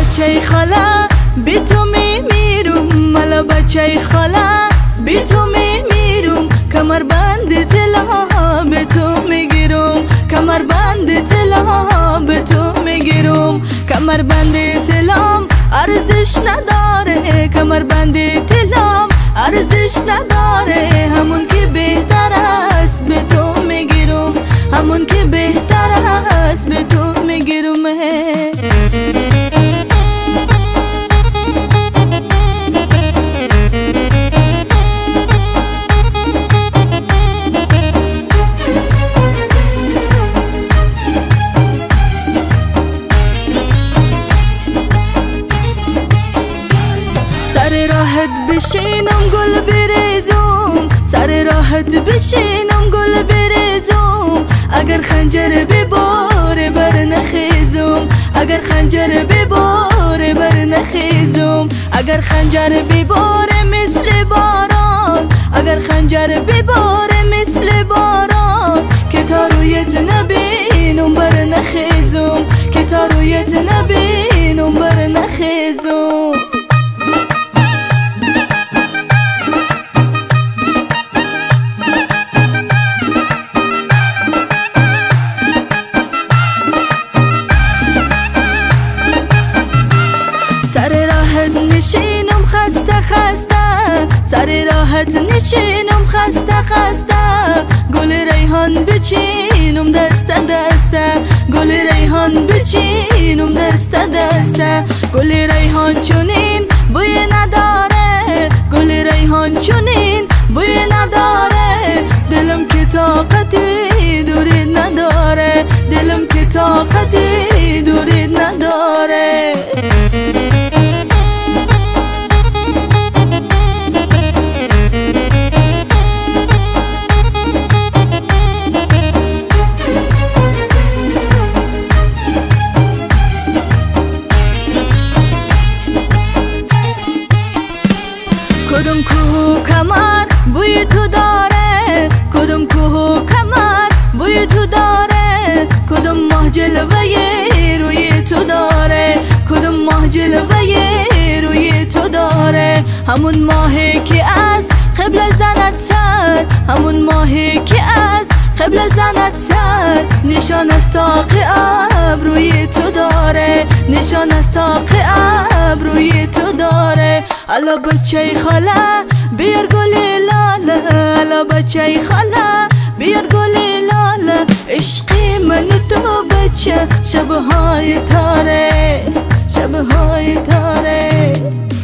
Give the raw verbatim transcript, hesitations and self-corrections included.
بچه خاله بی تو می میروم، مالا بچه خاله بی تو می میروم. کمر بند طلا به تو میگیرم، کمر بند طلا به تو میگیرم. کمر بند طلام ارزش نداره، کمر بند طلام ارزش نداره. همون که بهتر است به تو میگیرم، همون که بهتر است به تو میگیرم. سر راحت بشینم گل بریزم، سر راحت بشینم گل بریزم. اگر خنجر بباره بر نخیزم، اگر خنجر بباره بر نخیزم. اگر خنجر بباره مثل باران، اگر خنجر بباره مثل باران. که تا رویت نبینم بر نخیزم، که تا رویت نبینم بر نخیزم. سر راحت نشینم خسته خسته، سر راحت نشینم خسته خسته. گل ریحان بچینم دست دسته، گل ریحان بچینم دست دسته. گل ریحان چونین بوی نداره، گل ریحان چونین بوی نداره. دلم که طاقتی دورید نداره، دلم که طاقتی دورید نداره. کدوم کوه کمر بوی تو داره، کدوم کوه کمر بوی تو داره. کدوم ماه جلوه روی تو داره، کدوم ماه جلوه روی تو داره. همون ماهی که از قبل زنت سر، همون ماهی که از قبل زنت سر. نشان از طاق ابروی تو داره، نشان از طاق ابروی تو داره. الا بچه خاله بیار گل لاله، الا بچه خاله بیار گل لاله. عشقی من تو بچه شبهای تاره، شبهای تاره.